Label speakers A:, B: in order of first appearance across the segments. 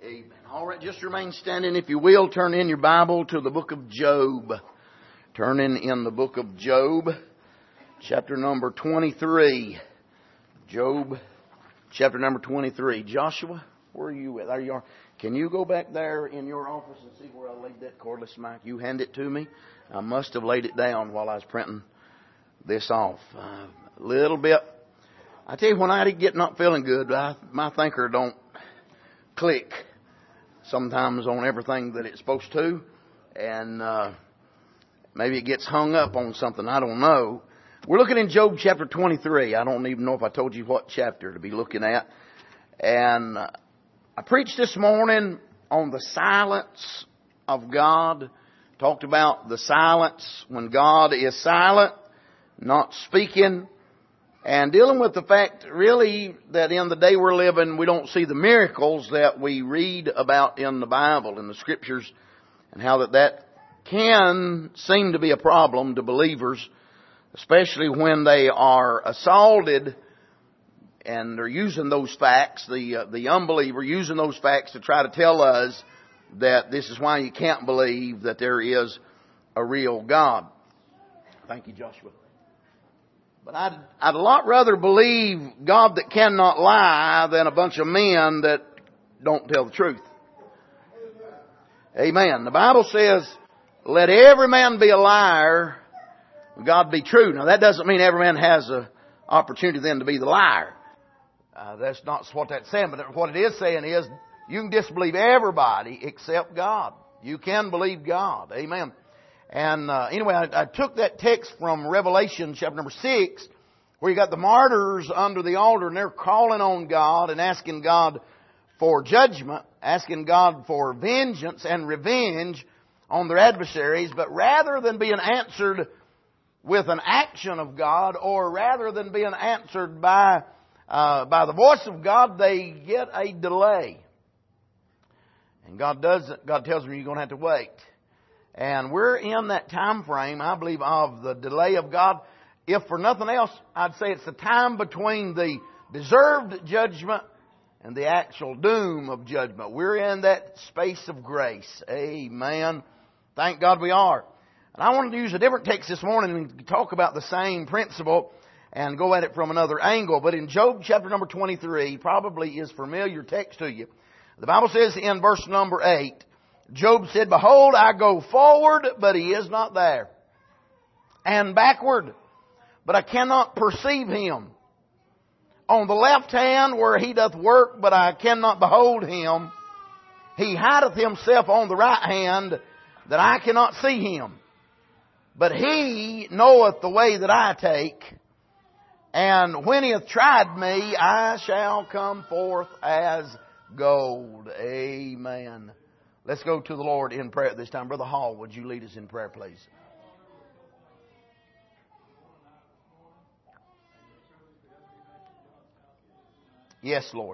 A: Amen. All right, just remain standing if you will. Turn in your Bible to the book of Job. Turning in the book of Job, chapter number 23. Job, chapter number 23. Joshua, where are you at? There you are. Can you go back there in your office and see where I laid that cordless mic? You hand it to me. I must have laid it down while I was printing this off. A little bit. I tell you, when I get not feeling good, my thinker don't click sometimes on everything that it's supposed to. And maybe it gets hung up on something. I don't know. We're looking in Job chapter 23. I don't even know if I told you what chapter to be looking at. And I preached this morning on the silence of God. Talked about the silence when God is silent, not speaking. And dealing with the fact, really, that in the day we're living, we don't see the miracles that we read about in the Bible, in the Scriptures, and how that can seem to be a problem to believers, especially when they are assaulted and they're using those facts, the unbeliever using those facts to try to tell us that this is why you can't believe that there is a real God. Thank you, Joshua. But I'd a lot rather believe God that cannot lie than a bunch of men that don't tell the truth. Amen. The Bible says, let every man be a liar, God be true. Now that doesn't mean every man has an opportunity then to be the liar. That's not what that's saying, but what it is saying is, you can disbelieve everybody except God. You can believe God. Amen. And anyway, I took that text from Revelation chapter number 6, where you got the martyrs under the altar and they're calling on God and asking God for judgment, asking God for vengeance and revenge on their adversaries. But rather than being answered with an action of God, or rather than being answered by the voice of God, they get a delay. And God tells them you're going to have to wait. And we're in that time frame, I believe, of the delay of God. If for nothing else, I'd say it's the time between the deserved judgment and the actual doom of judgment. We're in that space of grace. Amen. Thank God we are. And I wanted to use a different text this morning and talk about the same principle and go at it from another angle. But in Job chapter number 23, probably is familiar text to you. The Bible says in verse number 8, Job said, behold, I go forward, but he is not there. And backward, but I cannot perceive him. On the left hand where he doth work, but I cannot behold him. He hideth himself on the right hand, that I cannot see him. But he knoweth the way that I take. And when he hath tried me, I shall come forth as gold. Amen. Let's go to the Lord in prayer at this time. Brother Hall, would you lead us in prayer, please? Yes, Lord.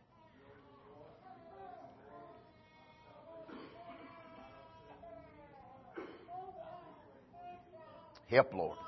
A: Help, Lord.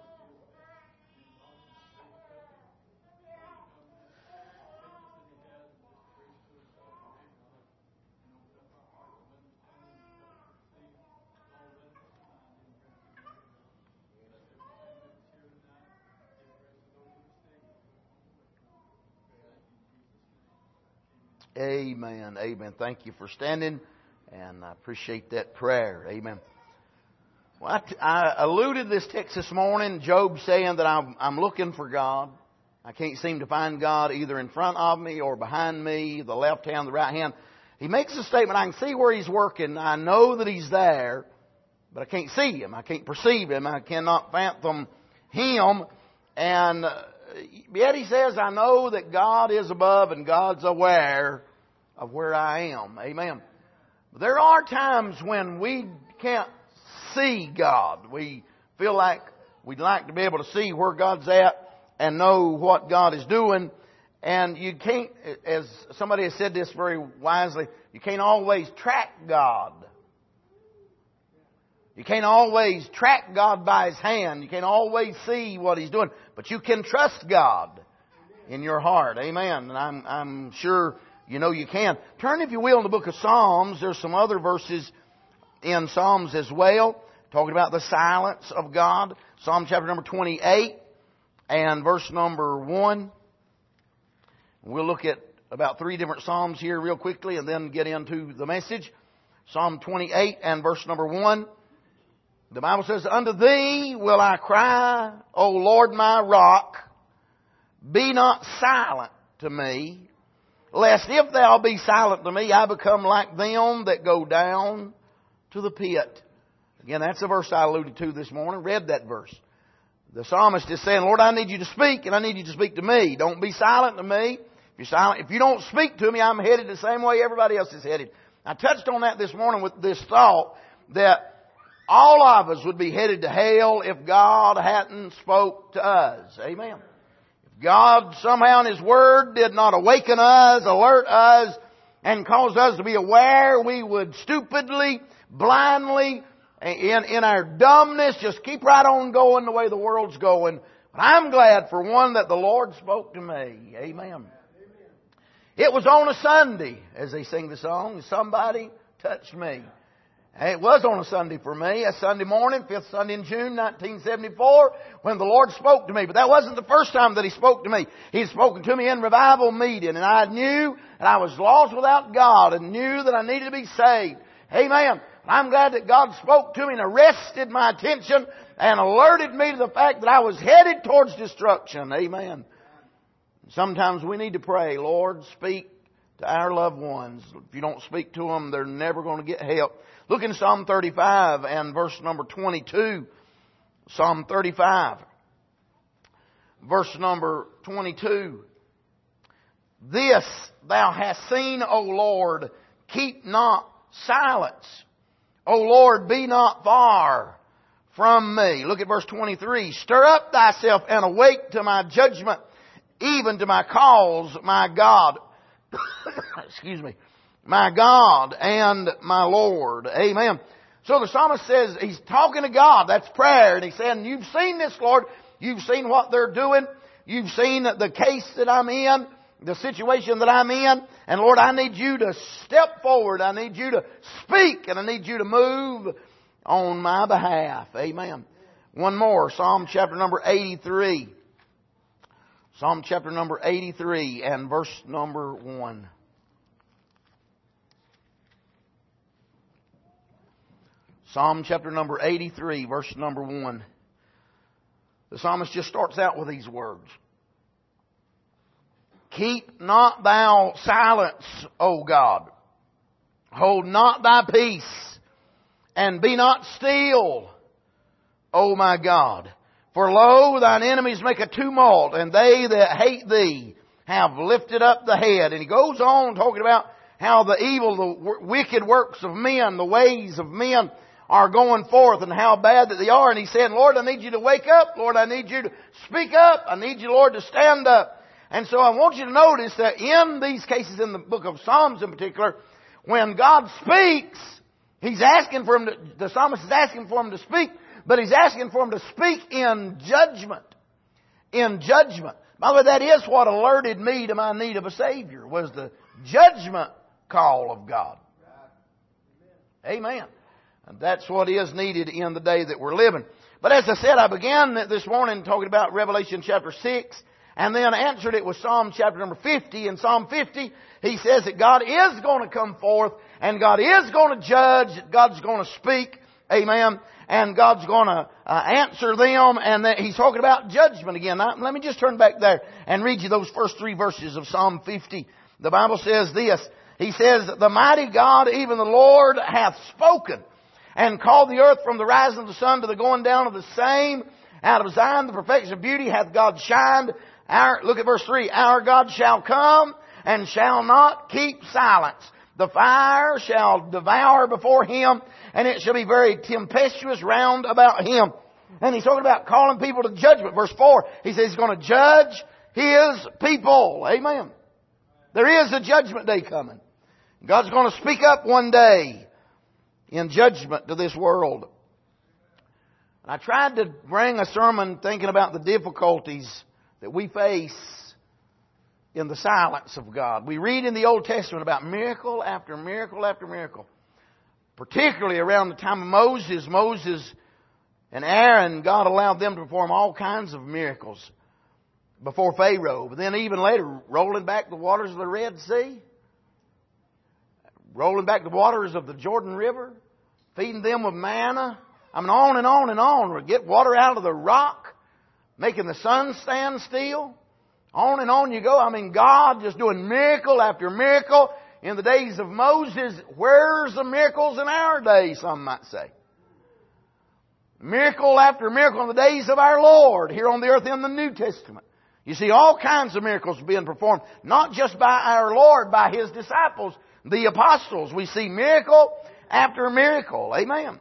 A: Amen. Amen. Thank you for standing, and I appreciate that prayer. Amen. Well, I alluded this text this morning, Job saying that I'm looking for God. I can't seem to find God either in front of me or behind me, the left hand, the right hand. He makes a statement, I can see where He's working. I know that He's there, but I can't see Him. I can't perceive Him. I cannot fathom Him. And yet He says, I know that God is above and God's aware of where I am. Amen. There are times when we can't see God. We feel like we'd like to be able to see where God's at and know what God is doing. And you can't, as somebody has said this very wisely, you can't always track God. You can't always track God by His hand. You can't always see what He's doing. But you can trust God in your heart. Amen. And I'm sure you know you can. Turn, if you will, in the book of Psalms. There's some other verses in Psalms as well, talking about the silence of God. Psalm chapter number 28 and verse number 1. We'll look at about 3 different Psalms here real quickly and then get into the message. Psalm 28 and verse number 1. The Bible says, Unto Thee will I cry, O Lord my rock. Be not silent to me, lest if Thou be silent to me, I become like them that go down to the pit. Again, that's the verse I alluded to this morning. Read that verse. The psalmist is saying, Lord, I need You to speak, and I need You to speak to me. Don't be silent to me. If you don't speak to me, I'm headed the same way everybody else is headed. I touched on that this morning with this thought that all of us would be headed to hell if God hadn't spoke to us. Amen. If God somehow in His Word did not awaken us, alert us, and cause us to be aware, we would stupidly, blindly, in our dumbness, just keep right on going the way the world's going. But I'm glad for one that the Lord spoke to me. Amen. It was on a Sunday, as they sing the song, somebody touched me. It was on a Sunday for me, a Sunday morning, 5th Sunday in June 1974, when the Lord spoke to me. But that wasn't the first time that He spoke to me. He'd spoken to me in revival meeting, and I knew that I was lost without God and knew that I needed to be saved. Amen. I'm glad that God spoke to me and arrested my attention and alerted me to the fact that I was headed towards destruction. Amen. Sometimes we need to pray, Lord, speak to our loved ones. If You don't speak to them, they're never going to get help. Look in Psalm 35 and verse number 22. Psalm 35, verse number 22. This Thou hast seen, O Lord, keep not silence. O Lord, be not far from me. Look at verse 23. Stir up Thyself and awake to my judgment, even to my cause, my God. Excuse me. My God and my Lord. Amen. So the psalmist says, he's talking to God. That's prayer. And he's saying, You've seen this, Lord. You've seen what they're doing. You've seen the case that I'm in, the situation that I'm in. And Lord, I need You to step forward. I need You to speak. And I need You to move on my behalf. Amen. One more. Psalm chapter number 83. Psalm chapter number 83 and verse number 1. Psalm chapter number 83, verse number 1. The psalmist just starts out with these words. Keep not Thou silence, O God. Hold not Thy peace, and be not still, O my God. For lo, Thine enemies make a tumult, and they that hate Thee have lifted up the head. And he goes on talking about how the evil, the wicked works of men, the ways of men are going forth and how bad that they are. And he said, Lord, I need You to wake up. Lord, I need You to speak up. I need You, Lord, to stand up. And so I want you to notice that in these cases in the book of Psalms in particular, when God speaks, He's asking for him to, the psalmist is asking for him to speak, but he's asking for him to speak in judgment. In judgment. By the way, that is what alerted me to my need of a Savior, was the judgment call of God. Amen. And that's what is needed in the day that we're living. But as I said, I began this morning talking about Revelation chapter 6, and then answered it with Psalm chapter number 50. In Psalm 50, he says that God is going to come forth, and God is going to judge, God's going to speak. Amen. And God's going to answer them, and He's talking about judgment again. Now, let me just turn back there and read you those first 3 verses of Psalm 50. The Bible says this. He says, The mighty God, even the Lord, hath spoken, and called the earth from the rising of the sun to the going down of the same. Out of Zion, the perfection of beauty, hath God shined. Look at verse 3. Our God shall come and shall not keep silence. The fire shall devour before Him, and it shall be very tempestuous round about Him. And He's talking about calling people to judgment. Verse 4, He says He's going to judge His people. Amen. There is a judgment day coming. God's going to speak up one day in judgment to this world. I tried to bring a sermon thinking about the difficulties that we face in the silence of God. We read in the Old Testament about miracle after miracle after miracle. Particularly around the time of Moses and Aaron, God allowed them to perform all kinds of miracles before Pharaoh. But then even later, rolling back the waters of the Red Sea, rolling back the waters of the Jordan River, feeding them with manna. I mean, on and on and on. Get water out of the rock, making the sun stand still. On and on you go. I mean, God just doing miracle after miracle. In the days of Moses, where's the miracles in our day, some might say? Miracle after miracle in the days of our Lord here on the earth in the New Testament. You see all kinds of miracles being performed, not just by our Lord, by His disciples, the apostles. We see miracle after miracle. Amen.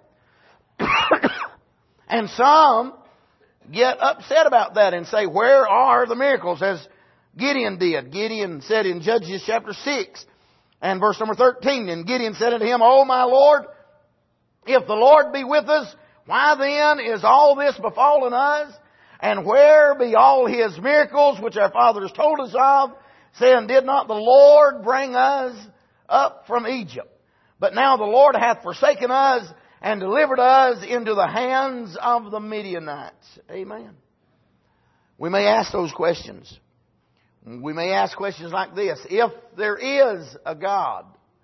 A: And some get upset about that and say, where are the miracles? As Gideon did. Gideon said in Judges chapter 6 and verse number 13, and Gideon said unto him, O my Lord, if the Lord be with us, why then is all this befallen us? And where be all His miracles which our fathers told us of, saying, did not the Lord bring us up from Egypt? But now the Lord hath forsaken us and delivered us into the hands of the Midianites. Amen. We may ask those questions. We may ask questions like this. If there is a God,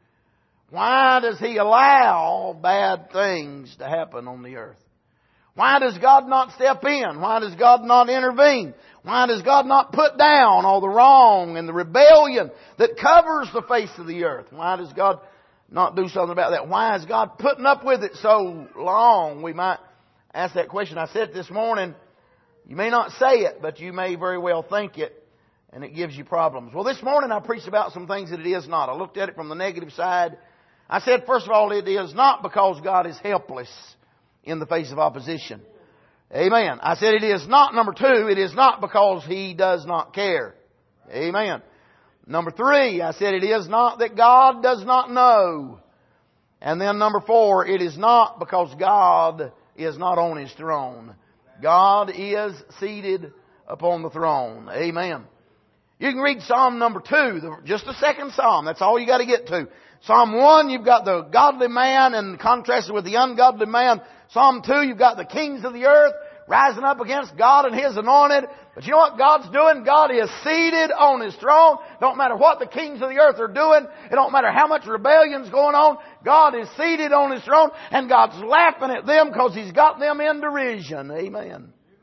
A: why does He allow bad things to happen on the earth? Why does God not step in? Why does God not intervene? Why does God not put down all the wrong and the rebellion that covers the face of the earth? Why does God not do something about that? Why is God putting up with it so long? We might ask that question. I said it this morning. You may not say it, but you may very well think it, and it gives you problems. Well, this morning I preached about some things that it is not. I looked at it from the negative side. I said, first of all, it is not because God is helpless in the face of opposition. Amen. I said it is not, number two, it is not because He does not care. Amen. Number three, I said it is not that God does not know. And then number four, it is not because God is not on His throne. God is seated upon the throne. Amen. You can read Psalm number 2, just the second Psalm. That's all you got to get to. Psalm 1, you've got the godly man and contrasted with the ungodly man. Psalm 2, you've got the kings of the earth rising up against God and His anointed. But you know what God's doing? God is seated on His throne. Don't matter what the kings of the earth are doing. It don't matter how much rebellion's going on. God is seated on His throne and God's laughing at them because He's got them in derision. Amen.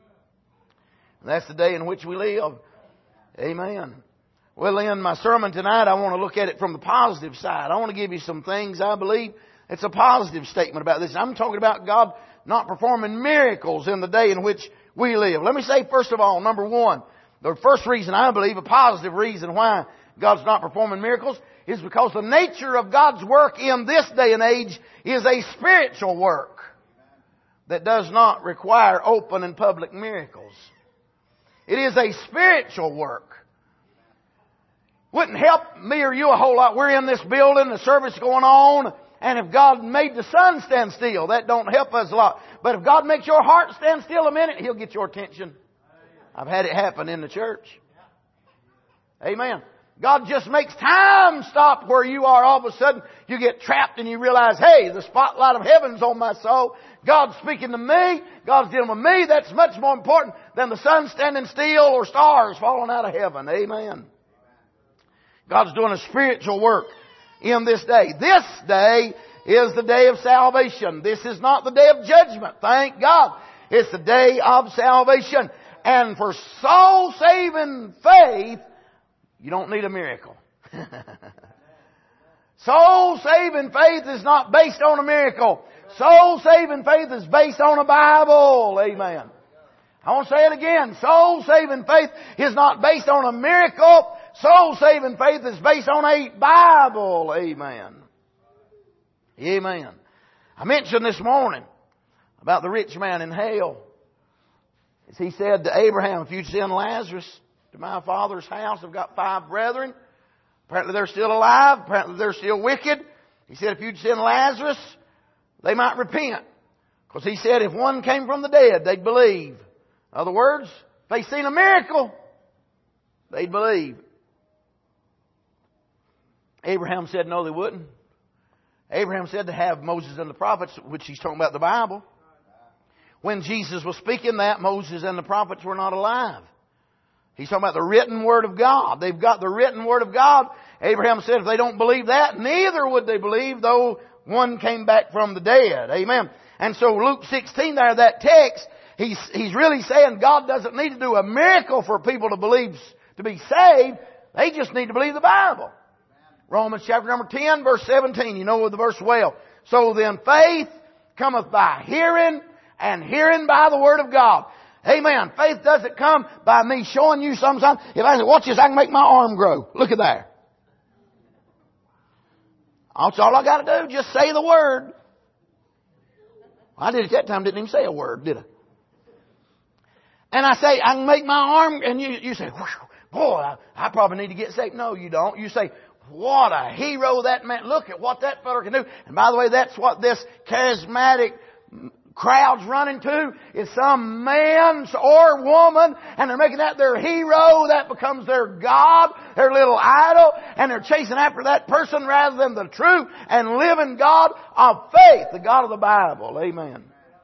A: And that's the day in which we live. Amen. Well, in my sermon tonight, I want to look at it from the positive side. I want to give you some things I believe it's a positive statement about this. I'm talking about God not performing miracles in the day in which we live. Let me say, first of all, number one, the first reason I believe, a positive reason why God's not performing miracles, is because the nature of God's work in this day and age is a spiritual work that does not require open and public miracles. It is a spiritual work. Wouldn't help me or you a whole lot. We're in this building, the service going on, and if God made the sun stand still, that don't help us a lot. But if God makes your heart stand still a minute, He'll get your attention. I've had it happen in the church. Amen. God just makes time stop where you are. All of a sudden, you get trapped and you realize, hey, the spotlight of heaven's on my soul. God's speaking to me. God's dealing with me. That's much more important than the sun standing still or stars falling out of heaven. Amen. God's doing a spiritual work in this day. This day is the day of salvation. This is not the day of judgment. Thank God. It's the day of salvation. And for soul-saving faith, you don't need a miracle. Soul-saving faith is not based on a miracle. Soul-saving faith is based on a Bible. Amen. I want to say it again. Soul-saving faith is not based on a miracle. Soul-saving faith is based on a Bible. Amen. Amen. I mentioned this morning about the rich man in hell. As he said to Abraham, if you'd send Lazarus to my father's house, I've got 5 brethren. Apparently they're still alive. Apparently they're still wicked. He said, if you'd send Lazarus, they might repent. Because he said, if one came from the dead, they'd believe. In other words, if they seen a miracle, they'd believe. Abraham said no, they wouldn't. Abraham said to have Moses and the prophets, which he's talking about the Bible. When Jesus was speaking that, Moses and the prophets were not alive. He's talking about the written Word of God. They've got the written Word of God. Abraham said if they don't believe that, neither would they believe though one came back from the dead. Amen. And so Luke 16 there, that text, he's really saying God doesn't need to do a miracle for people to believe, to be saved. They just need to believe the Bible. Romans chapter number 10, verse 17. You know the verse well. So then faith cometh by hearing, and hearing by the Word of God. Amen. Faith doesn't come by me showing you sometimes. If I say, watch this, I can make my arm grow. Look at there. That's all I got to do. Just say the word. I did it that time. Didn't even say a word, did I? And I say, I can make my arm. And you say, boy, I probably need to get saved. No, you don't. You say, what a hero that man. Look at what that fella can do. And by the way, that's what this charismatic crowd's running to, is some man or woman, and they're making that their hero. That becomes their God, their little idol, and they're chasing after that person rather than the true and living God of faith, the God of the Bible. Amen.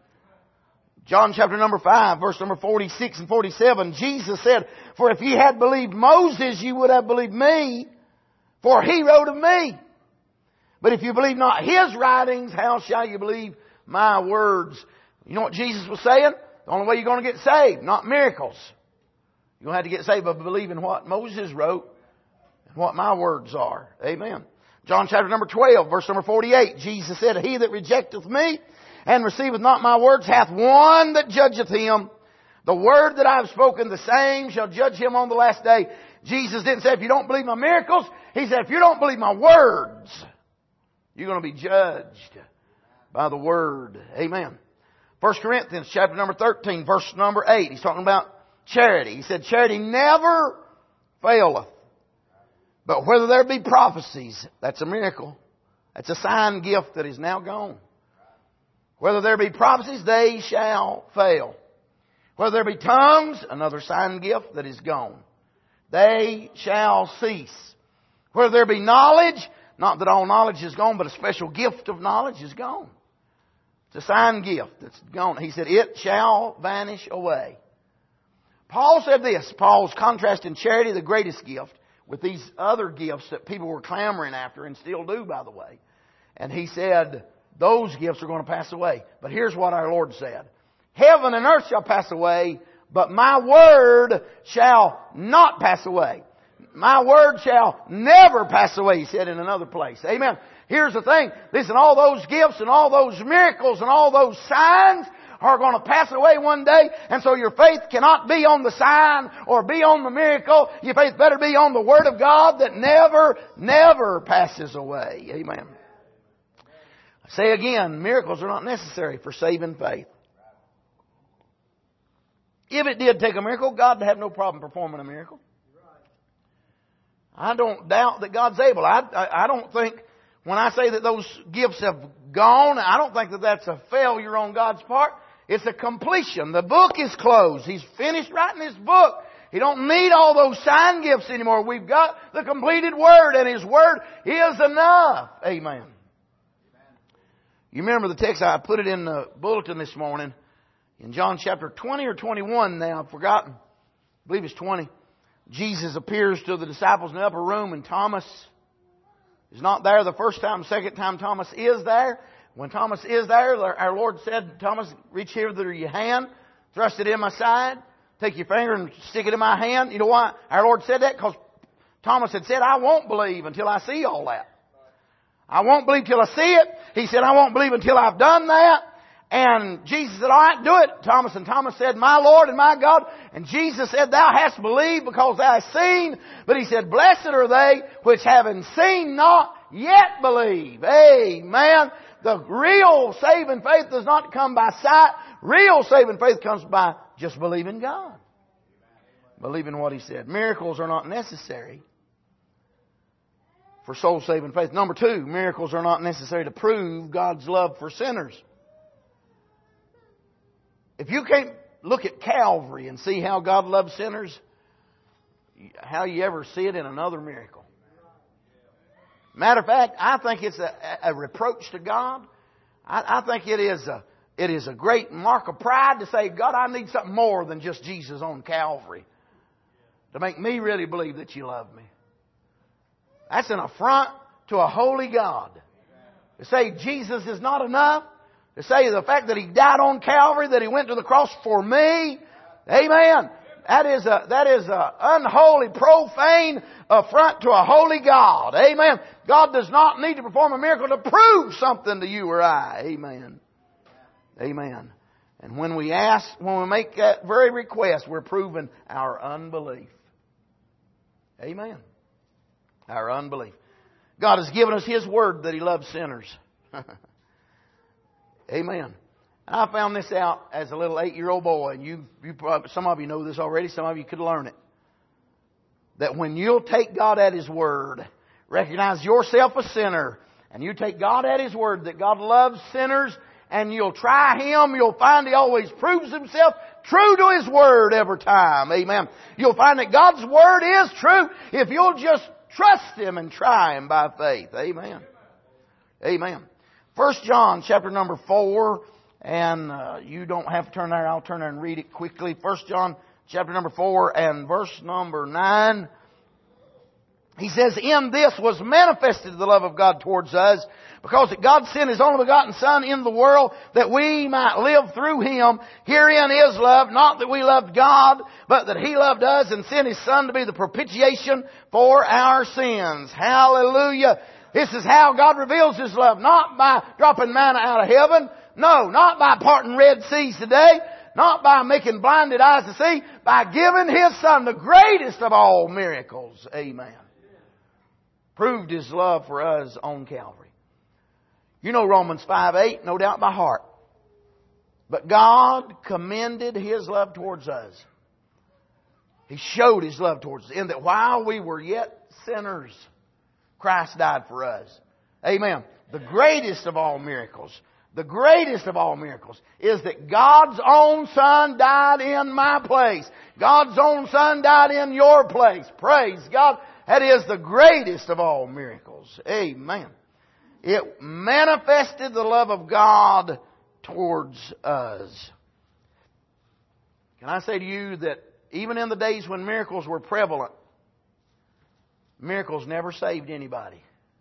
A: John chapter number 5, verse number 46 and 47, Jesus said, for if ye had believed Moses, ye would have believed me, for he wrote of me. But if you believe not his writings, how shall you believe my words? You know what Jesus was saying? The only way you're going to get saved, not miracles. You're going to have to get saved by believing what Moses wrote and what my words are. Amen. John chapter number 12, verse number 48. Jesus said, he that rejecteth me and receiveth not my words hath one that judgeth him. The word that I have spoken, the same shall judge him on the last day. Jesus didn't say if you don't believe my miracles. He said if you don't believe my words, you're going to be judged by the Word. Amen. 1 Corinthians chapter number 13, verse number 8. He's talking about charity. He said, charity never faileth. But whether there be prophecies, that's a miracle. That's a sign gift that is now gone. Whether there be prophecies, they shall fail. Whether there be tongues, another sign gift that is gone. They shall cease. Whether there be knowledge, not that all knowledge is gone, but a special gift of knowledge is gone. It's a sign gift that's gone. He said, it shall vanish away. Paul said this. Paul's contrasting charity, the greatest gift, with these other gifts that people were clamoring after and still do, by the way. And he said, those gifts are going to pass away. But here's what our Lord said. Heaven and earth shall pass away, but my word shall not pass away. My word shall never pass away, he said in another place. Amen. Here's the thing. Listen, all those gifts and all those miracles and all those signs are going to pass away one day. And so your faith cannot be on the sign or be on the miracle. Your faith better be on the Word of God that never, never passes away. Amen. I say again, miracles are not necessary for saving faith. If it did take a miracle, God would have no problem performing a miracle. I don't doubt that God's able. I don't think, when I say that those gifts have gone, I don't think that that's a failure on God's part. It's a completion. The book is closed. He's finished writing His book. He don't need all those sign gifts anymore. We've got the completed Word, and His Word is enough. Amen. You remember the text, I put it in the bulletin this morning. In John chapter 20 or 21 now, I've forgotten. I believe it's 20. Jesus appears to the disciples in the upper room, and Thomas is not there the first time. Second time Thomas is there. When Thomas is there, our Lord said, Thomas, reach here with your hand, thrust it in my side, take your finger and stick it in my hand. You know why our Lord said that? Because Thomas had said, I won't believe until I see all that. I won't believe till I see it. He said, I won't believe until I've done that. And Jesus said, all right, do it, Thomas. And Thomas said, my Lord and my God. And Jesus said, thou hast believed because thou hast seen. But He said, blessed are they which having seen not yet believe. Amen. The real saving faith does not come by sight. Real saving faith comes by just believing God. Believing what He said. Miracles are not necessary for soul saving faith. Number two, miracles are not necessary to prove God's love for sinners. If you can't look at Calvary and see how God loves sinners, how you ever see it in another miracle? Matter of fact, I think it's a reproach to God. I think it is a great mark of pride to say, God, I need something more than just Jesus on Calvary to make me really believe that you love me. That's an affront to a holy God. To say Jesus is not enough. To say the fact that He died on Calvary, that He went to the cross for me. Amen. That is a unholy, profane affront to a holy God. Amen. God does not need to perform a miracle to prove something to you or I. Amen. Amen. And when we make that very request, we're proving our unbelief. Amen. Our unbelief. God has given us His Word that He loves sinners. Amen. And I found this out as a little 8-year-old boy, and you probably, some of you know this already, some of you could learn it. That when you'll take God at His Word, recognize yourself a sinner, and you take God at His Word that God loves sinners, and you'll try Him, you'll find He always proves Himself true to His Word every time. Amen. You'll find that God's Word is true if you'll just trust Him and try Him by faith. Amen. Amen. 1 John chapter number 4, and you don't have to turn there. I'll turn there and read it quickly. 1 John chapter number 4 and verse number 9. He says, in this was manifested the love of God towards us, because that God sent His only begotten Son into the world that we might live through Him. Herein is love, not that we loved God, but that He loved us and sent His Son to be the propitiation for our sins. Hallelujah. This is how God reveals His love, not by dropping manna out of heaven. No, not by parting Red Seas today. Not by making blinded eyes to see. By giving His Son the greatest of all miracles. Amen. Proved His love for us on Calvary. You know Romans 5:8, no doubt by heart. But God commended His love towards us. He showed His love towards us in that while we were yet sinners, Christ died for us. Amen. The greatest of all miracles. The greatest of all miracles is that God's own Son died in my place. God's own Son died in your place. Praise God. That is the greatest of all miracles. Amen. It manifested the love of God towards us. Can I say to you that even in the days when miracles were prevalent, miracles never saved anybody.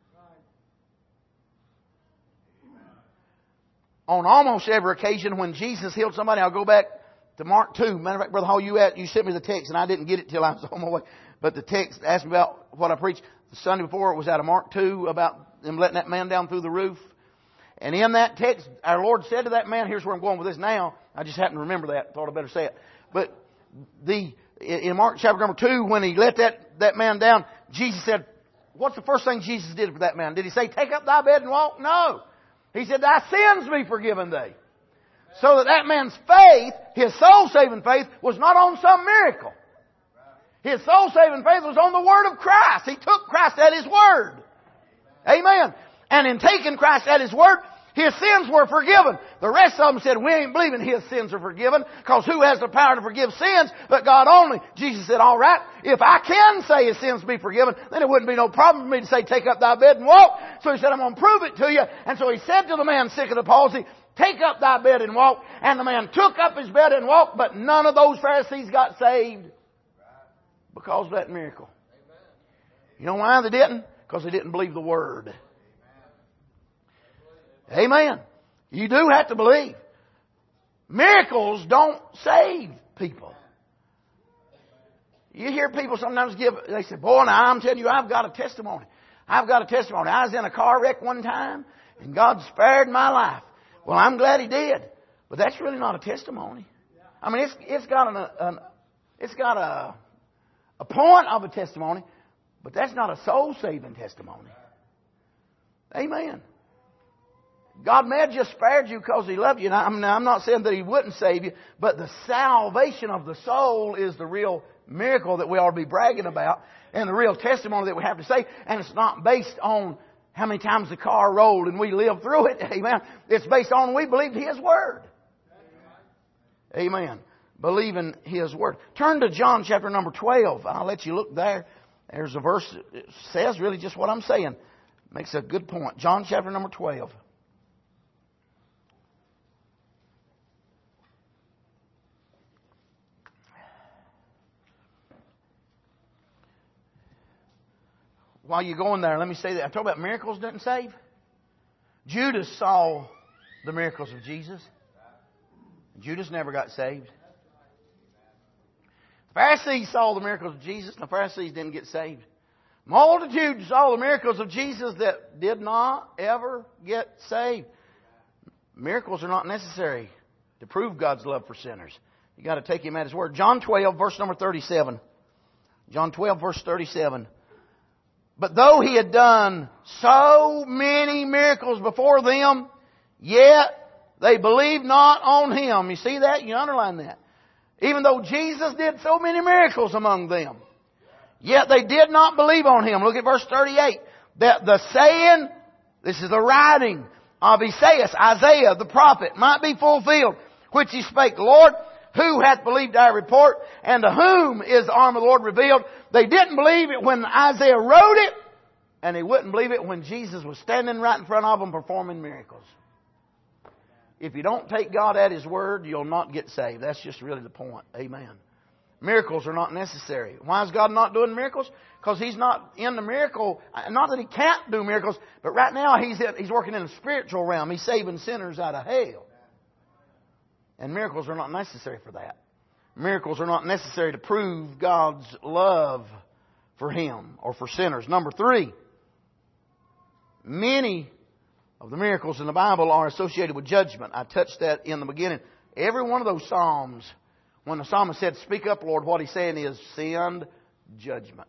A: On almost every occasion when Jesus healed somebody, I'll go back to Mark 2. Matter of fact, Brother Hall, you sent me the text and I didn't get it till I was on my way. But the text asked me about what I preached the Sunday before. It was out of Mark 2 about them letting that man down through the roof. And in that text, our Lord said to that man, here's where I'm going with this now. I just happened to remember that. Thought I'd better say it. But in Mark chapter number 2, when He let that man down, Jesus said, what's the first thing Jesus did for that man? Did He say, take up thy bed and walk? No. He said, thy sins be forgiven thee. So that man's faith, his soul-saving faith, was not on some miracle. His soul-saving faith was on the Word of Christ. He took Christ at His Word. Amen. And in taking Christ at His Word, his sins were forgiven. The rest of them said, we ain't believing His sins are forgiven, because who has the power to forgive sins but God only? Jesus said, all right, if I can say His sins be forgiven, then it wouldn't be no problem for me to say, take up thy bed and walk. So He said, I'm going to prove it to you. And so He said to the man sick of the palsy, take up thy bed and walk. And the man took up his bed and walked, but none of those Pharisees got saved because of that miracle. You know why they didn't? Because they didn't believe the Word. Amen. You do have to believe. Miracles don't save people. You hear people sometimes they say, boy, now I'm telling you, I've got a testimony. I've got a testimony. I was in a car wreck one time and God spared my life. Well, I'm glad He did. But that's really not a testimony. I mean, it's got a point of a testimony, but that's not a soul-saving testimony. Amen. God may have just spared you because He loved you. Now, I'm not saying that He wouldn't save you, but the salvation of the soul is the real miracle that we ought to be bragging about, and the real testimony that we have to say. And it's not based on how many times the car rolled and we lived through it. Amen. It's based on we believed His Word. Amen. Believing His Word. Turn to John chapter number 12. I'll let you look there. There's a verse that says really just what I'm saying. Makes a good point. John chapter number 12. While you're going there, let me say that. I talk about miracles doesn't save. Judas saw the miracles of Jesus. Judas never got saved. The Pharisees saw the miracles of Jesus, and the Pharisees didn't get saved. Multitudes saw the miracles of Jesus that did not ever get saved. Miracles are not necessary to prove God's love for sinners. You got to take Him at His word. John 12, verse number 37. John 12, verse 37. But though He had done so many miracles before them, yet they believed not on Him. You see that? You underline that. Even though Jesus did so many miracles among them, yet they did not believe on Him. Look at verse 38. That the saying, this is the writing of Isaiah the prophet, might be fulfilled, which He spake, Lord, who hath believed our report, and to whom is the arm of the Lord revealed? They didn't believe it when Isaiah wrote it, and they wouldn't believe it when Jesus was standing right in front of them performing miracles. If you don't take God at His word, you'll not get saved. That's just really the point. Amen. Miracles are not necessary. Why is God not doing miracles? Because He's not in the miracle. Not that He can't do miracles, but right now He's working in the spiritual realm. He's saving sinners out of hell. And miracles are not necessary for that. Miracles are not necessary to prove God's love for Him or for sinners. Number 3, many of the miracles in the Bible are associated with judgment. I touched that in the beginning. Every one of those Psalms, when the psalmist said, speak up, Lord, what he's saying is, send judgment.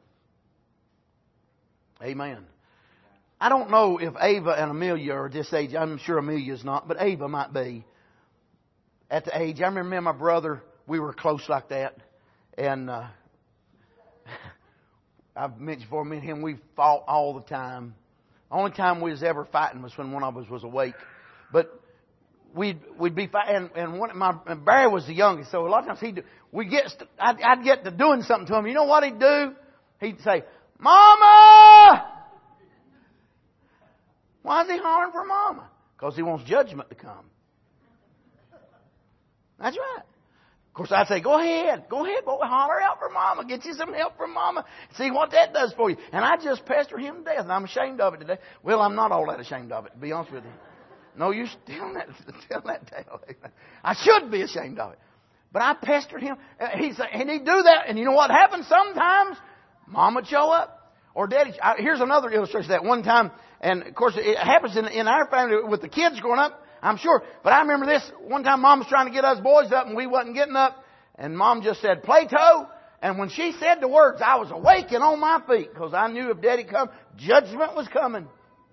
A: Amen. I don't know if Ava and Amelia are this age. I'm sure Amelia's not, but Ava might be. At the age, I remember me and my brother, we were close like that. And I've mentioned before, me and him, we fought all the time. The only time we was ever fighting was when one of us was awake. But we'd be fighting, and Barry was the youngest, so a lot of times I'd get to doing something to him. You know what he'd do? He'd say, Mama! Why is he hollering for Mama? Because he wants judgment to come. That's right. Of course, I'd say, go ahead, boy, holler out for Mama. Get you some help from Mama. See what that does for you. And I just pester him to death, and I'm ashamed of it today. Well, I'm not all that ashamed of it, to be honest with you. No use telling that tale. I should be ashamed of it. But I pestered him. And he'd do that. And you know what happens sometimes? Mama would show up. Or Daddy. Here's another illustration of that. One time, and of course it happens in our family with the kids growing up, I'm sure. But I remember this. One time Mom was trying to get us boys up and we wasn't getting up. And Mom just said, Plato. And when she said the words, I was awake and on my feet. Because I knew if Daddy come, judgment was coming.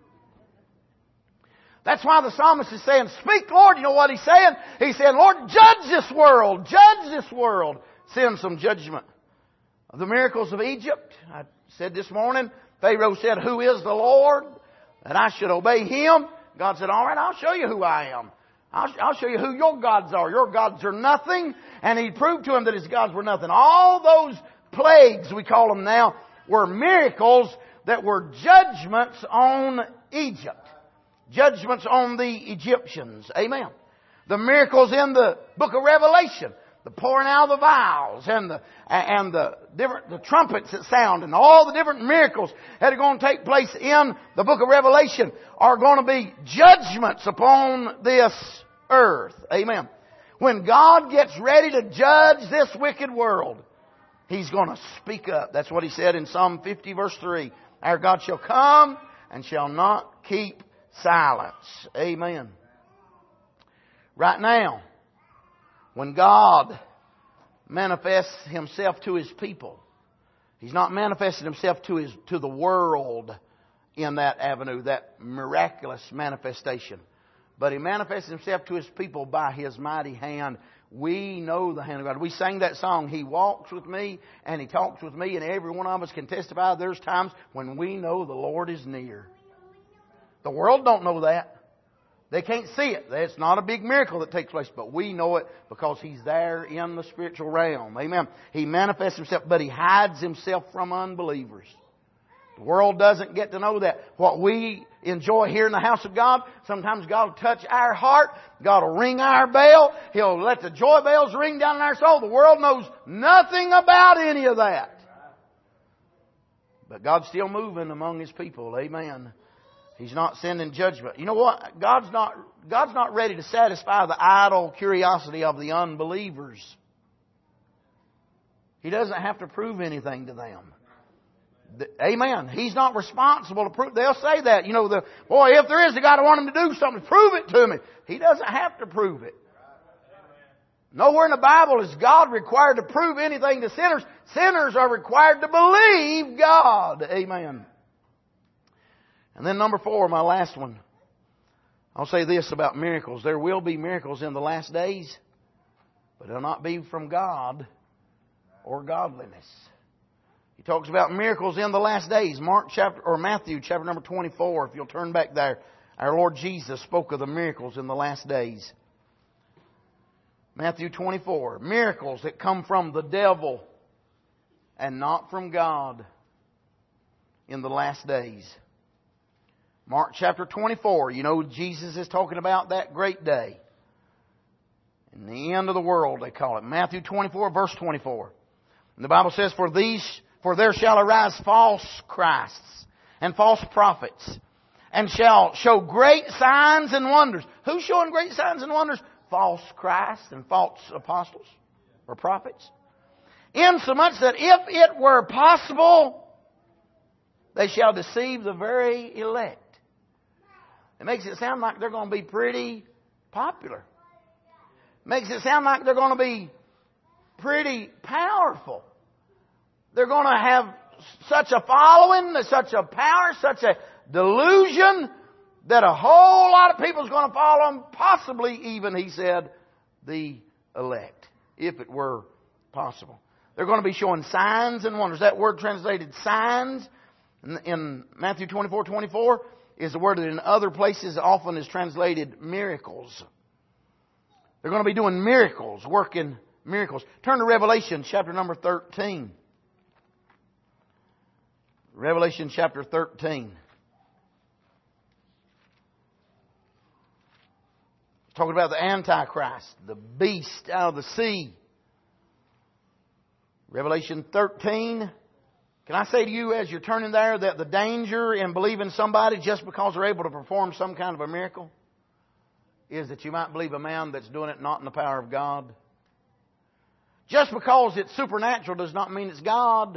A: That's why the psalmist is saying, speak, Lord. You know what he's saying? He said, Lord, judge this world. Judge this world. Send some judgment. Of the miracles of Egypt, I said this morning, Pharaoh said, who is the Lord? That I should obey Him. God said, all right, I'll show you who I am. I'll show you who your gods are. Your gods are nothing. And He proved to him that his gods were nothing. All those plagues, we call them now, were miracles that were judgments on Egypt. Judgments on the Egyptians. Amen. The miracles in the book of Revelation. The pouring out of the vials and the trumpets that sound and all the different miracles that are going to take place in the book of Revelation are going to be judgments upon this earth. Amen. When God gets ready to judge this wicked world, He's going to speak up. That's what He said in Psalm 50 verse 3. Our God shall come and shall not keep silence. Amen. Right now, when God manifests Himself to His people, He's not manifested Himself to the world in that avenue, that miraculous manifestation. But He manifests Himself to His people by His mighty hand. We know the hand of God. We sang that song, He walks with me and He talks with me, and every one of us can testify there's times when we know the Lord is near. The world don't know that. They can't see it. It's not a big miracle that takes place, but we know it because He's there in the spiritual realm. Amen. He manifests Himself, but He hides Himself from unbelievers. The world doesn't get to know that. What we enjoy here in the house of God, sometimes God will touch our heart. God will ring our bell. He'll let the joy bells ring down in our soul. The world knows nothing about any of that. But God's still moving among His people. Amen. He's not sending judgment. You know what? God's not ready to satisfy the idle curiosity of the unbelievers. He doesn't have to prove anything to them. Amen. He's not responsible to prove. They'll say that. You know, boy, if there is a God, I want Him to do something. Prove it to me. He doesn't have to prove it. Nowhere in the Bible is God required to prove anything to sinners. Sinners are required to believe God. Amen. And then number 4, my last one. I'll say this about miracles. There will be miracles in the last days, but they'll not be from God or godliness. He talks about miracles in the last days. Matthew chapter number 24. If you'll turn back there, our Lord Jesus spoke of the miracles in the last days. Matthew 24. Miracles that come from the devil and not from God in the last days. Mark chapter 24. You know, Jesus is talking about that great day. In the end of the world, they call it. Matthew 24, verse 24. And the Bible says, For there shall arise false Christs and false prophets, and shall show great signs and wonders. Who's showing great signs and wonders? False Christs and false apostles or prophets. Insomuch that if it were possible, they shall deceive the very elect. It makes it sound like they're going to be pretty popular. It makes it sound like they're going to be pretty powerful. They're going to have such a following, such a power, such a delusion that a whole lot of people is going to follow them. Possibly even, he said, the elect, if it were possible. They're going to be showing signs and wonders. That word translated signs in Matthew 24:24 is the word that in other places often is translated miracles. They're going to be doing miracles, working miracles. Turn to Revelation chapter number 13. Revelation chapter 13. It's talking about the Antichrist, the beast out of the sea. Revelation 13. Can I say to you as you're turning there that the danger in believing somebody just because they're able to perform some kind of a miracle is that you might believe a man that's doing it not in the power of God. Just because it's supernatural does not mean it's God.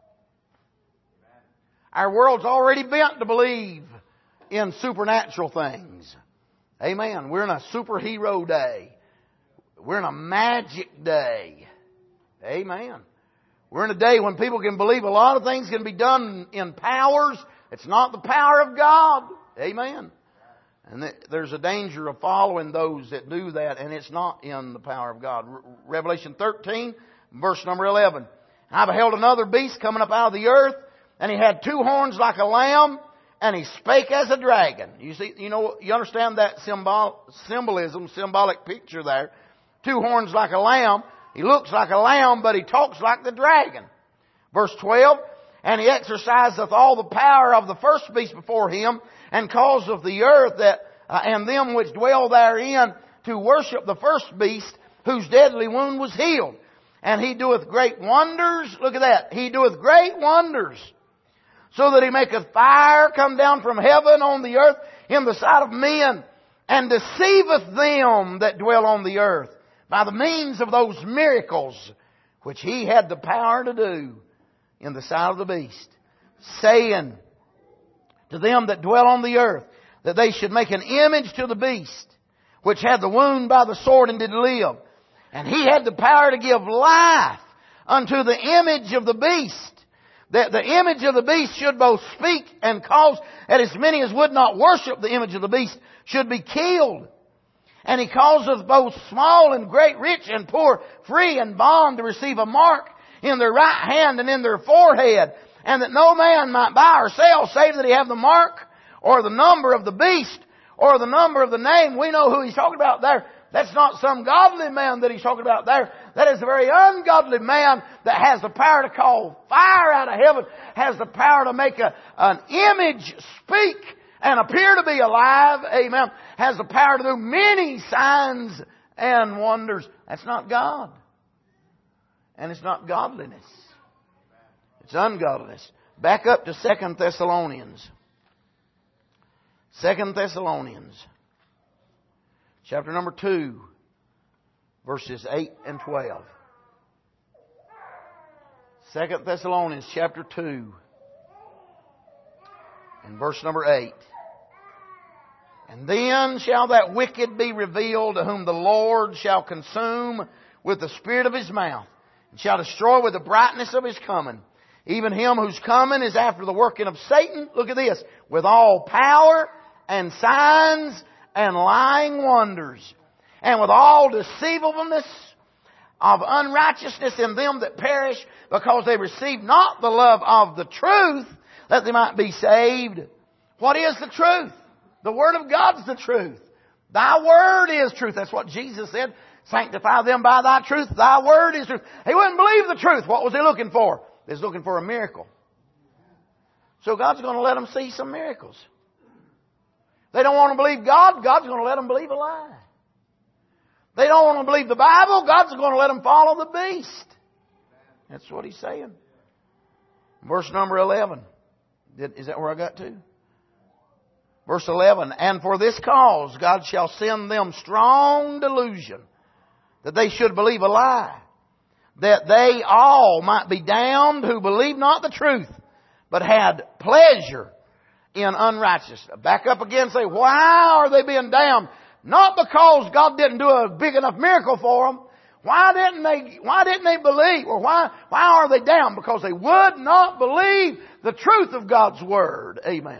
A: Our world's already bent to believe in supernatural things. Amen. We're in a superhero day. We're in a magic day. Amen. We're in a day when people can believe a lot of things can be done in powers. It's not the power of God. Amen. And there's a danger of following those that do that, and it's not in the power of God. Revelation 13, verse number 11. I beheld another beast coming up out of the earth, and he had 2 horns like a lamb, and he spake as a dragon. You understand that symbolic picture there. 2 horns like a lamb. He looks like a lamb, but he talks like the dragon. Verse 12, and he exerciseth all the power of the first beast before him, and causeth the earth and them which dwell therein to worship the first beast, whose deadly wound was healed. And he doeth great wonders. Look at that. He doeth great wonders, so that he maketh fire come down from heaven on the earth in the sight of men, and deceiveth them that dwell on the earth by the means of those miracles which he had the power to do in the sight of the beast, saying to them that dwell on the earth that they should make an image to the beast, which had the wound by the sword and did live. And he had the power to give life unto the image of the beast, that the image of the beast should both speak and cause that as many as would not worship the image of the beast should be killed. And he causeth both small and great, rich and poor, free and bond to receive a mark in their right hand and in their forehead, and that no man might buy or sell save that he have the mark or the number of the beast or the number of the name. We know who he's talking about there. That's not some godly man that he's talking about there. That is a very ungodly man that has the power to call fire out of heaven, has the power to make an image speak and appear to be alive. Amen. Has the power to do many signs and wonders. That's not God. And it's not godliness. It's ungodliness. Back up to 2 Thessalonians. 2 Thessalonians. Chapter number 2. Verses 8 and 12. 2 Thessalonians chapter 2. And verse number 8. And then shall that wicked be revealed, to whom the Lord shall consume with the spirit of His mouth, and shall destroy with the brightness of His coming. Even him whose coming is after the working of Satan, look at this, with all power and signs and lying wonders, and with all deceivableness of unrighteousness in them that perish, because they receive not the love of the truth, that they might be saved. What is the truth? The Word of God's the truth. Thy Word is truth. That's what Jesus said. Sanctify them by Thy truth. Thy Word is truth. He wouldn't believe the truth. What was he looking for? He was looking for a miracle. So God's going to let them see some miracles. They don't want to believe God. God's going to let them believe a lie. They don't want to believe the Bible. God's going to let them follow the beast. That's what He's saying. Verse number 11. Is that where I got to? Verse 11. And for this cause God shall send them strong delusion, that they should believe a lie, that they all might be damned who believe not the truth, but had pleasure in unrighteousness. Back up again and say, why are they being damned? Not because God didn't do a big enough miracle for them. Why didn't they believe? Or why are they damned? Because they would not believe the truth of God's Word. Amen.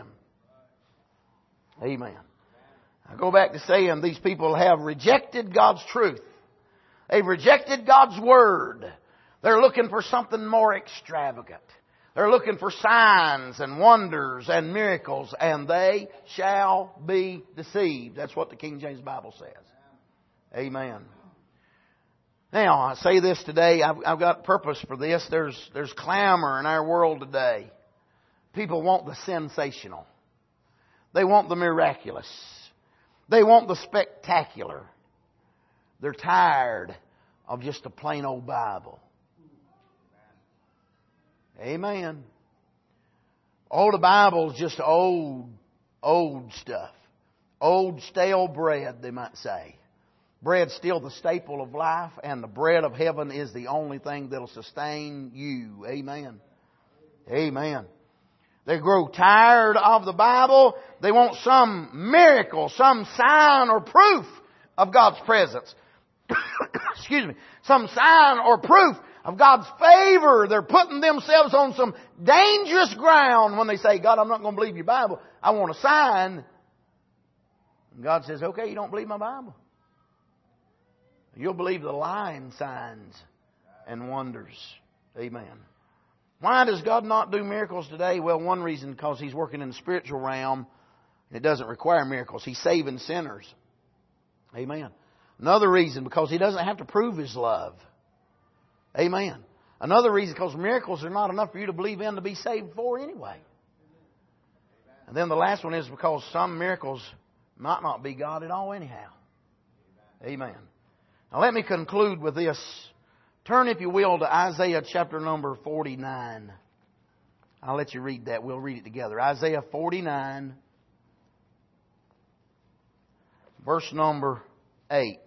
A: Amen. I go back to saying these people have rejected God's truth. They've rejected God's Word. They're looking for something more extravagant. They're looking for signs and wonders and miracles, and they shall be deceived. That's what the King James Bible says. Amen. Now, I say this today. I've got purpose for this. There's clamor in our world today. People want the sensational. They want the miraculous. They want the spectacular. They're tired of just a plain old Bible. Amen. Oh, the Bible's just old stuff. Old stale bread, they might say. Bread's still the staple of life, and the bread of heaven is the only thing that'll sustain you. Amen. Amen. They grow tired of the Bible. They want some miracle, some sign or proof of God's presence. Excuse me. Some sign or proof of God's favor. They're putting themselves on some dangerous ground when they say, God, I'm not going to believe your Bible. I want a sign. And God says, okay, you don't believe my Bible. You'll believe the lying signs and wonders. Amen. Why does God not do miracles today? Well, one reason, because He's working in the spiritual realm. It doesn't require miracles. He's saving sinners. Amen. Another reason, because He doesn't have to prove His love. Amen. Another reason, because miracles are not enough for you to believe in to be saved for anyway. And then the last one is because some miracles might not be God at all anyhow. Amen. Now let me conclude with this. Turn, if you will, to Isaiah chapter number 49. I'll let you read that. We'll read it together. Isaiah 49, verse number 8.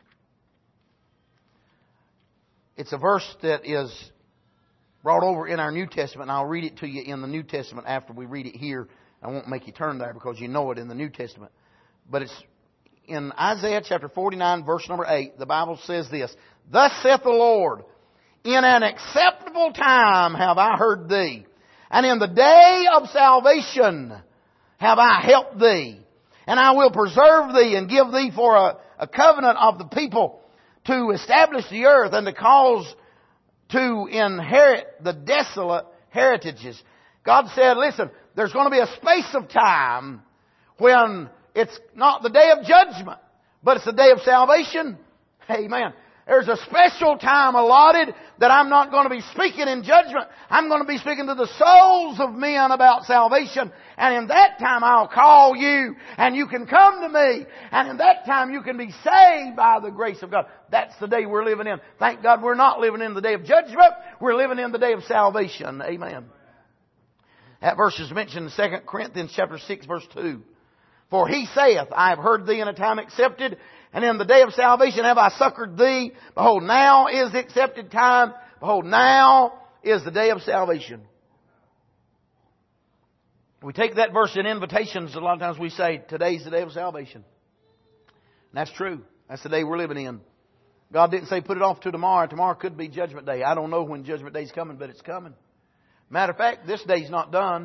A: It's a verse that is brought over in our New Testament, and I'll read it to you in the New Testament after we read it here. I won't make you turn there because you know it in the New Testament. But it's in Isaiah chapter 49, verse number 8. The Bible says this, Thus saith the Lord, In an acceptable time have I heard thee, and in the day of salvation have I helped thee. And I will preserve thee and give thee for a covenant of the people to establish the earth and to cause to inherit the desolate heritages. God said, listen, there's going to be a space of time when it's not the day of judgment, but it's the day of salvation. Amen. There's a special time allotted that I'm not going to be speaking in judgment. I'm going to be speaking to the souls of men about salvation. And in that time I'll call you and you can come to me. And in that time you can be saved by the grace of God. That's the day we're living in. Thank God we're not living in the day of judgment. We're living in the day of salvation. Amen. That verse is mentioned in 2 Corinthians chapter 6 verse 2. For he saith, I have heard thee in a time accepted, and in the day of salvation have I succored thee. Behold, now is the accepted time. Behold, now is the day of salvation. We take that verse in invitations. A lot of times we say, today's the day of salvation. And that's true. That's the day we're living in. God didn't say put it off to tomorrow. Tomorrow could be Judgment Day. I don't know when Judgment Day's coming, but it's coming. Matter of fact, this day's not done.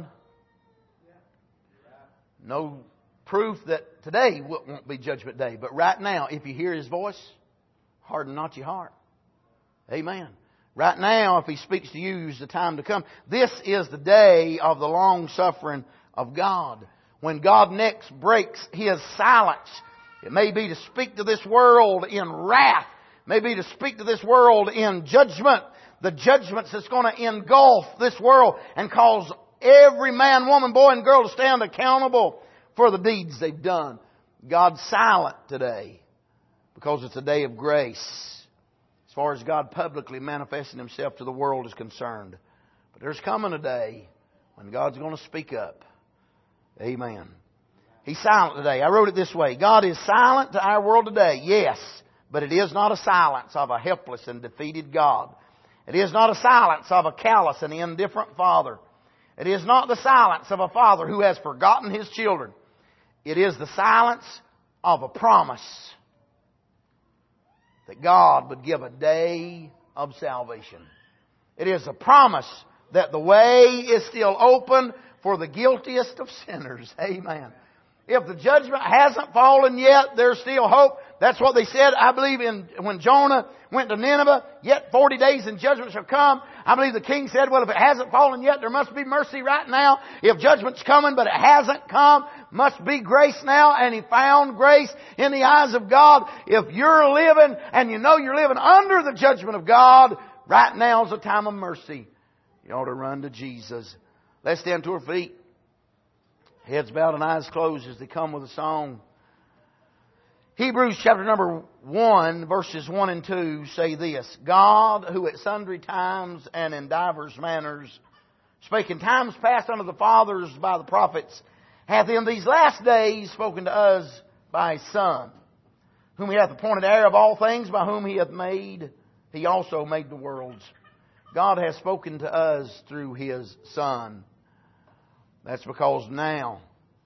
A: No proof that today won't be Judgment Day. But right now, if you hear His voice, harden not your heart. Amen. Right now, if He speaks to you, use the time to come. This is the day of the long suffering of God. When God next breaks His silence, it may be to speak to this world in wrath. It may be to speak to this world in judgment. The judgments that's going to engulf this world and cause every man, woman, boy, and girl to stand accountable for the deeds they've done. God's silent today because it's a day of grace as far as God publicly manifesting Himself to the world is concerned. But there's coming a day when God's going to speak up. Amen. He's silent today. I wrote it this way. God is silent to our world today. Yes, but it is not a silence of a helpless and defeated God. It is not a silence of a callous and indifferent father. It is not the silence of a father who has forgotten his children. It is the silence of a promise that God would give a day of salvation. It is a promise that the way is still open for the guiltiest of sinners. Amen. If the judgment hasn't fallen yet, there's still hope. That's what they said, I believe, when Jonah went to Nineveh. Yet 40 days and judgment shall come. I believe the king said, well, if it hasn't fallen yet, there must be mercy right now. If judgment's coming, but it hasn't come, must be grace now. And he found grace in the eyes of God. If you're living and you know you're living under the judgment of God, right now is a time of mercy. You ought to run to Jesus. Let's stand to our feet. Heads bowed and eyes closed as they come with a song. Hebrews chapter number 1, verses 1 and 2 say this. God, who at sundry times and in divers manners spake in times past unto the fathers by the prophets, hath in these last days spoken to us by His Son, whom He hath appointed heir of all things, by whom He hath made, He also made the worlds. God has spoken to us through His Son. That's because now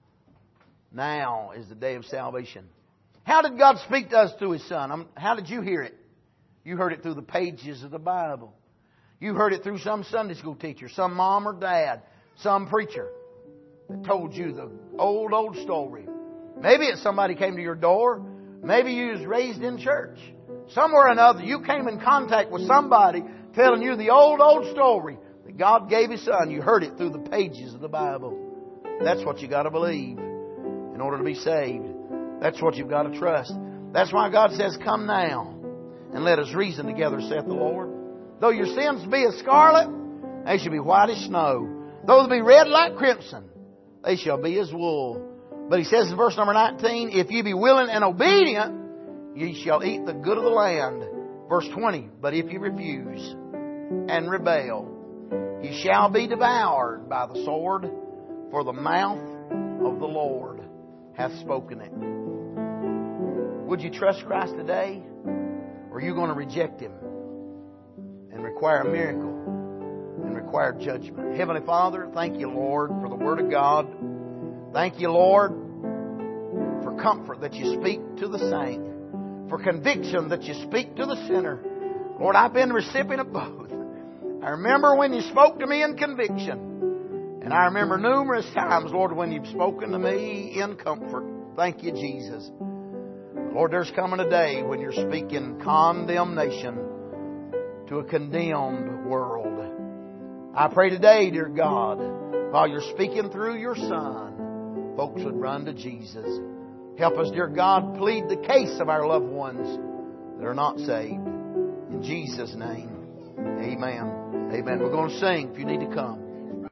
A: is the day of salvation. How did God speak to us through His Son? How did you hear it? You heard it through the pages of the Bible. You heard it through some Sunday school teacher, some mom or dad, some preacher that told you the old story. Maybe it's somebody came to your door. Maybe you was raised in church. Somewhere or another you came in contact with somebody telling you the old story. God gave His Son. You heard it through the pages of the Bible. That's what you got to believe in order to be saved. That's what you've got to trust. That's why God says, come now and let us reason together, saith the Lord. Though your sins be as scarlet, they shall be white as snow. Though they be red like crimson, they shall be as wool. But He says in verse number 19, if ye be willing and obedient, ye shall eat the good of the land. Verse 20, but if ye refuse and rebel, ye shall be devoured by the sword, for the mouth of the Lord hath spoken it. Would you trust Christ today? Or are you going to reject Him and require a miracle and require judgment? Heavenly Father, thank You, Lord, for the Word of God. Thank You, Lord, for comfort that You speak to the saint, for conviction that You speak to the sinner. Lord, I've been the recipient of both. I remember when You spoke to me in conviction. And I remember numerous times, Lord, when You've spoken to me in comfort. Thank You, Jesus. Lord, there's coming a day when You're speaking condemnation to a condemned world. I pray today, dear God, while You're speaking through Your Son, folks would run to Jesus. Help us, dear God, plead the case of our loved ones that are not saved. In Jesus' name. Amen. Amen. We're going to sing if you need to come.